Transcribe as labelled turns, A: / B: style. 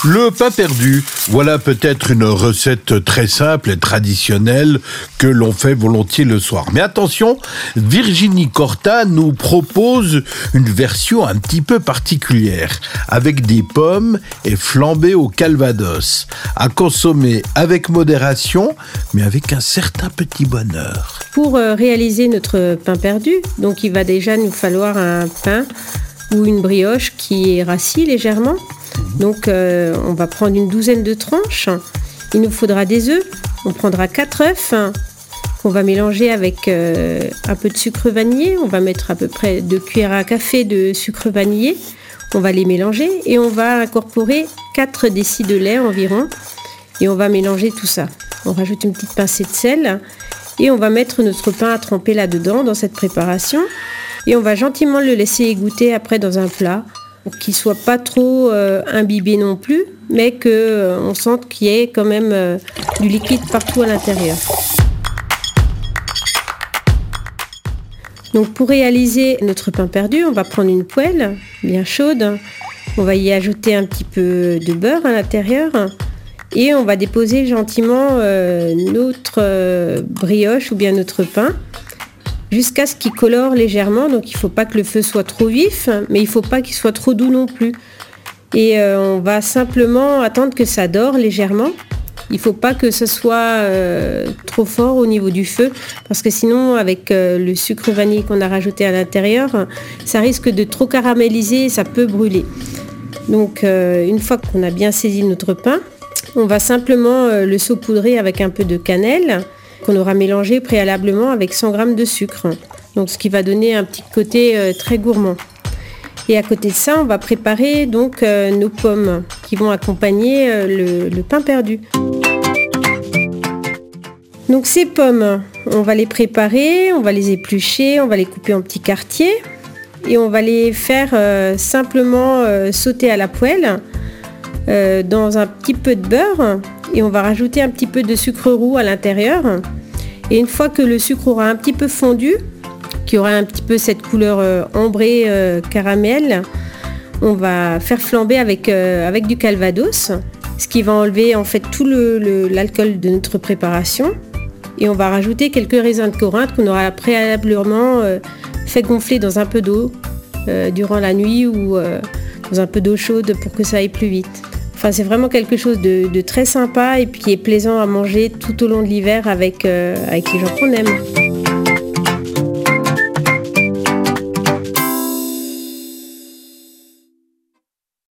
A: Le pain perdu, voilà peut-être une recette très simple et traditionnelle que l'on fait volontiers le soir. Mais attention, Virginie Corta nous propose une version un petit peu particulière, avec des pommes et flambées au calvados, à consommer avec modération, mais avec un certain petit bonheur.
B: Pour réaliser notre pain perdu, donc il va déjà nous falloir un pain ou une brioche qui est rassis légèrement. Donc on va prendre une douzaine de tranches. Il nous faudra des œufs. On prendra 4 œufs qu'on va mélanger avec un peu de sucre vanillé. On va mettre à peu près 2 cuillères à café de sucre vanillé. On va les mélanger et on va incorporer 4 décis de lait environ. Et on va mélanger tout ça. On rajoute une petite pincée de sel et on va mettre notre pain à tremper là-dedans dans cette préparation. Et on va gentiment le laisser égoutter après dans un plat, pour qu'il ne soit pas trop imbibé non plus, mais qu'on sente qu'il y ait quand même du liquide partout à l'intérieur. Donc pour réaliser notre pain perdu, on va prendre une poêle bien chaude, on va y ajouter un petit peu de beurre à l'intérieur et on va déposer gentiment notre brioche ou bien notre pain jusqu'à ce qu'il colore légèrement. Donc il ne faut pas que le feu soit trop vif, mais il ne faut pas qu'il soit trop doux non plus. Et on va simplement attendre que ça dore légèrement. Il ne faut pas que ce soit trop fort au niveau du feu, parce que sinon avec le sucre vanillé qu'on a rajouté à l'intérieur, ça risque de trop caraméliser et ça peut brûler. Donc une fois qu'on a bien saisi notre pain, on va simplement le saupoudrer avec un peu de cannelle, qu'on aura mélangé préalablement avec 100 g de sucre. Donc ce qui va donner un petit côté très gourmand. Et à côté de ça, on va préparer donc nos pommes qui vont accompagner le pain perdu. Donc ces pommes, on va les préparer, on va les éplucher, on va les couper en petits quartiers et on va les faire simplement sauter à la poêle dans un petit peu de beurre. Et on va rajouter un petit peu de sucre roux à l'intérieur. Et une fois que le sucre aura un petit peu fondu, qui aura un petit peu cette couleur ambrée caramel, on va faire flamber avec du calvados, ce qui va enlever en fait tout l'alcool de notre préparation. Et on va rajouter quelques raisins de Corinthe qu'on aura préalablement fait gonfler dans un peu d'eau durant la nuit ou dans un peu d'eau chaude pour que ça aille plus vite. Enfin, c'est vraiment quelque chose de très sympa et puis qui est plaisant à manger tout au long de l'hiver avec les gens qu'on aime.